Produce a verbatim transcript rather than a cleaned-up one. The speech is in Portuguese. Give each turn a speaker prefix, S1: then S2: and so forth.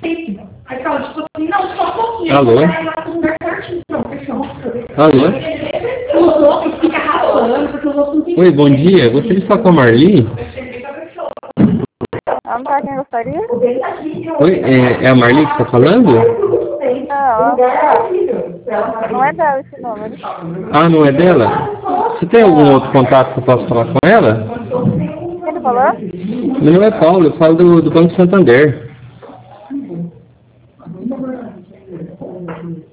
S1: Aí fala, tipo assim, não, só um pouquinho.
S2: Alô?
S1: Aí lá tudo dá certinho, não, fechou.
S2: Alô?
S1: Os outros ficam ralando, porque os outros não tem.
S2: Oi, bom dia. Gostaria de falar com a Marli?
S3: Ah, não tá quem gostaria?
S2: Oi, é, é a Marli que está falando?
S3: Não, não é dela esse número.
S2: Ah, não é dela? Você tem algum outro contato que eu possa falar com ela?
S3: Quem tá falando?
S2: Meu nome é Paulo, eu falo do, do Banco Santander.